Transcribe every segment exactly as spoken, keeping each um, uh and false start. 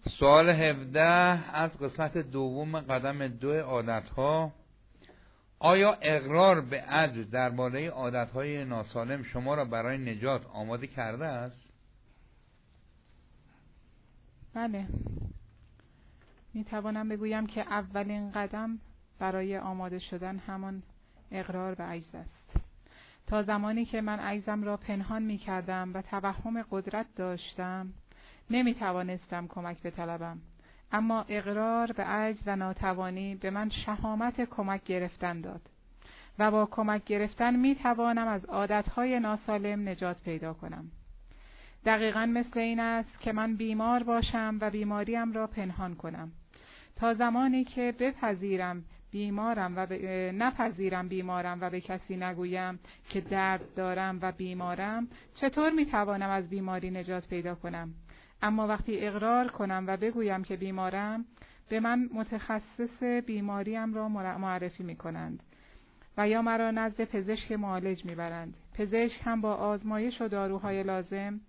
سوال هفده از قسمت دوم قدم دو عادتها: آیا اقرار به عجز درباره عادتهای ناسالم شما را برای نجات آماده کرده است؟ بله، می توانم بگویم که اولین قدم برای آماده شدن همان اقرار به عجز است. تا زمانی که من عجزم را پنهان می کردم و توهم قدرت داشتم، نمی توانستم کمک بطلبم. اما اقرار به عجز و ناتوانی به من شهامت کمک گرفتن داد و با کمک گرفتن می توانم از عادتهای ناسالم نجات پیدا کنم. دقیقاً مثل این است که من بیمار باشم و بیماریم را پنهان کنم. تا زمانی که بپذیرم بیمارم و ب... نپذیرم بیمارم و به کسی نگویم که درد دارم و بیمارم، چطور می توانم از بیماری نجات پیدا کنم؟ اما وقتی اقرار کنم و بگویم که بیمارم، به من متخصص بیماریم را معرفی می کنند و یا مرا نزد پزشک معالج می برند. پزشک هم با آزمایش و داروهای لازم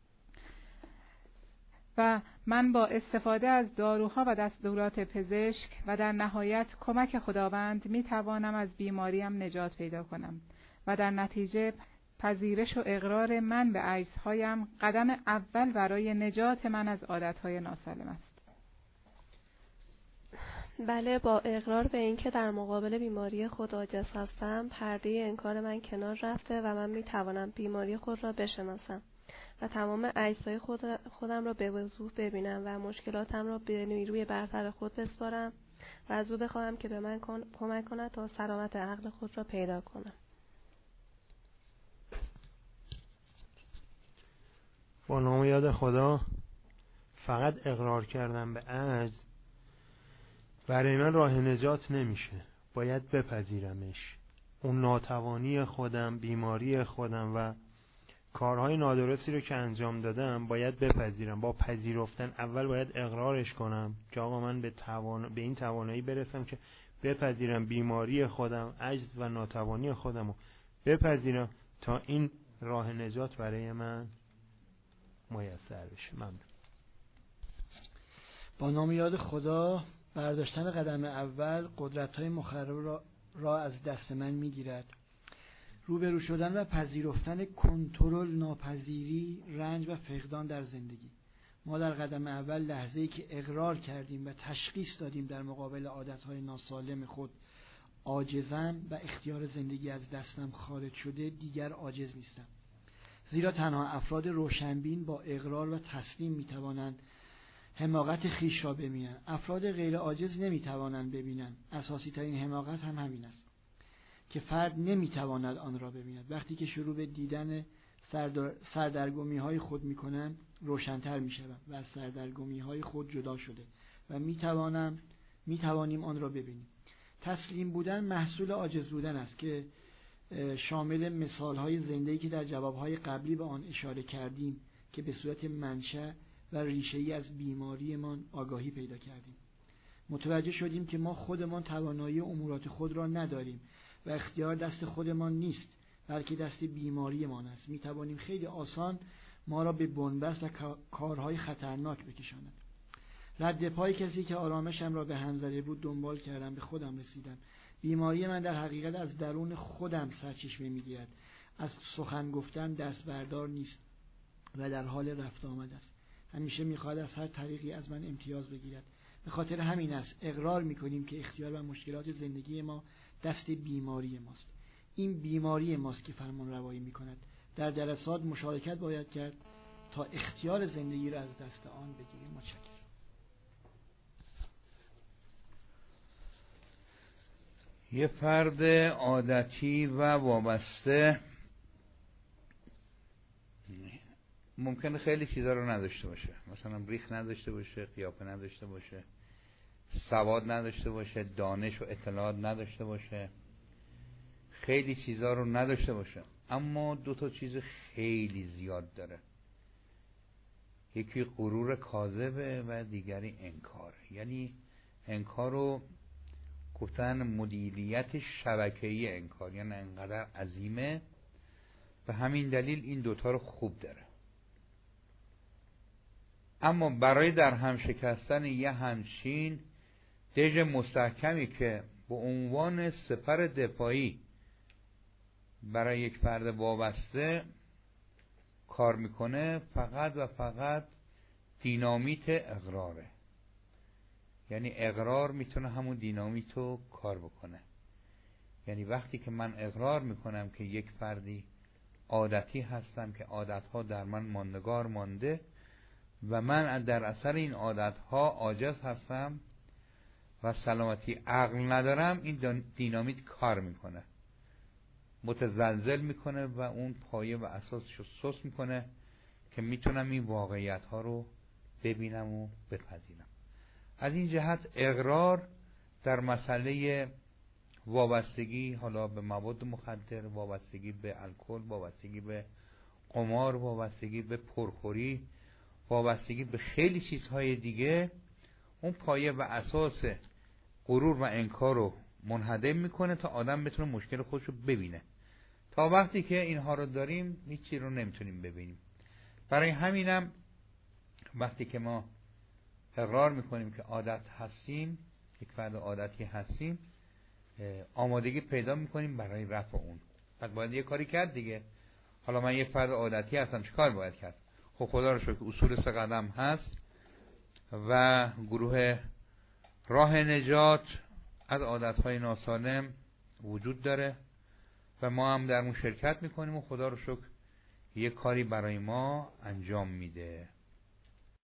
و من با استفاده از داروها و دستورات پزشک و در نهایت کمک خداوند می توانم از بیماریم نجات پیدا کنم و در نتیجه پذیرش و اقرار من به عجزهایم قدم اول برای نجات من از عادتهای ناسالم است. بله، با اقرار به اینکه در مقابل بیماری خود عاجز هستم، پرده انکار من کنار رفته و من می توانم بیماری خود را بشناسم و تمام عجزهای خود خودم را به وضوح ببینم و مشکلاتم را به نیروی برتر خود بسپارم و از او بخواهم که به من کمک کند تا سلامت عقل خود را پیدا کنم. با نام یاد خدا، فقط اقرار کردن به عجز برای من راه نجات نمیشه. باید بپذیرمش. اون ناتوانی خودم، بیماری خودم و کارهای نادرستی رو که انجام دادم باید بپذیرم. با پذیرفتن اول باید اقرارش کنم که آقا من به, توان... به این توانایی برسم که بپذیرم بیماری خودم، عجز و ناتوانی خودم رو بپذیرم تا این راه نجات برای من میسر بشه. ممنون. با نام یاد خدا، برداشتن قدم اول قدرت‌های مخرب را, را از دست من می‌گیرد. روبرو شدن و پذیرفتن کنترل ناپذیری، رنج و فقدان در زندگی. ما در قدم اول لحظه‌ای که اقرار کردیم و تشخیص دادیم در مقابل عادت‌های ناسالم خود عاجزم و اختیار زندگی از دستم خارج شده، دیگر عاجز نیستم. زیرا تنها افراد روشنبین با اقرار و تسلیم می‌توانند حماقت خیش را ببینند. افراد غیر عاجز نمی‌توانند ببینند. اساسی ترین حماقت هم همین است که فرد نمیتواند آن را ببیند. وقتی که شروع به دیدن سردرگمی های خود میکنم، روشن‌تر میشوم و از سردرگمی های خود جدا شده و میتوانم میتوانیم آن را ببینیم. تسلیم بودن محصول عاجز بودن است که شامل مثال های زنده‌ای که در جواب های قبلی به آن اشاره کردیم که به صورت منشأ و ریشه‌ای از بیماریمان آگاهی پیدا کردیم. متوجه شدیم که ما خودمان توانایی امورات خود را نداریم و اختیار دست خودمان نیست، بلکه دست بیماریمان است. می توانیم خیلی آسان ما را به بنبست و کارهای خطرناک بکشاند. رد پای کسی که آرامشم را به هم زده بود دنبال کردم، به خودم رسیدم. بیماری من در حقیقت از درون خودم سرچشمه می‌گیرد. از سخن گفتن دست بردار نیست و در حال رفت آمد است. همیشه می‌خواهد از هر طریقی از من امتیاز بگیرد. به خاطر همین است اقرار می‌کنیم که اختیار و مشکلات زندگی ما دست بیماری ماست. این بیماری ماست که فرمان روایی می‌کند. در جلسات مشارکت باید کرد تا اختیار زندگی را از دست آن بگیریم. متشکرم. یه فرد عادتی و وابسته ممکنه خیلی چیزا رو نداشته باشه، مثلا ریخ نداشته باشه، قیافه نداشته باشه، سواد نداشته باشه، دانش و اطلاعات نداشته باشه، خیلی چیزا رو نداشته باشه، اما دو تا چیز خیلی زیاد داره. یکی غرور کاذبه و دیگری انکار. یعنی انکار رو گفتن مدیریت شبکه‌ای انکار، یعنی انقدر عظیمه به همین دلیل این دوتا رو خوب داره. اما برای در هم شکستن یه همچین دژ مستحکمی که به عنوان سپر دفاعی برای یک فرد وابسته کار میکنه، فقط و فقط دینامیت اقراره. یعنی اقرار میتونه همون دینامیت رو کار بکنه. یعنی وقتی که من اقرار میکنم که یک فردی عادتی هستم که عادتها در من ماندگار مانده و من در اثر این عادتها عاجز هستم و سلامتی عقل ندارم، این دینامیت کار میکنه، متزلزل میکنه و اون پایه و اساسش رو سست میکنه که میتونم این واقعیت ها رو ببینم و بپذیرم. از این جهت اقرار در مسئله وابستگی، حالا به مواد مخدر، وابستگی به الکل، وابستگی به قمار، وابستگی به پرخوری، وابستگی به خیلی چیزهای دیگه، اون پایه و اساس غرور و انکار رو منهدم میکنه تا آدم بتونه مشکل خودش رو ببینه. تا وقتی که اینها رو داریم هیچی رو نمیتونیم ببینیم. برای همینم وقتی که ما اقرار میکنیم که عادت هستیم، یک فرد عادتی هستیم، آمادگی پیدا میکنیم برای رفع اون. پس باید یه کاری کرد دیگه. حالا من یه فرد عادتی هستم، چه کار باید کرد؟ خب خدا رو شکر اصول سه قدم هست و گروه راه نجات از عادتهای ناسالم وجود داره و ما هم در اون شرکت میکنیم و خدا رو شکر یه کاری برای ما انجام میده.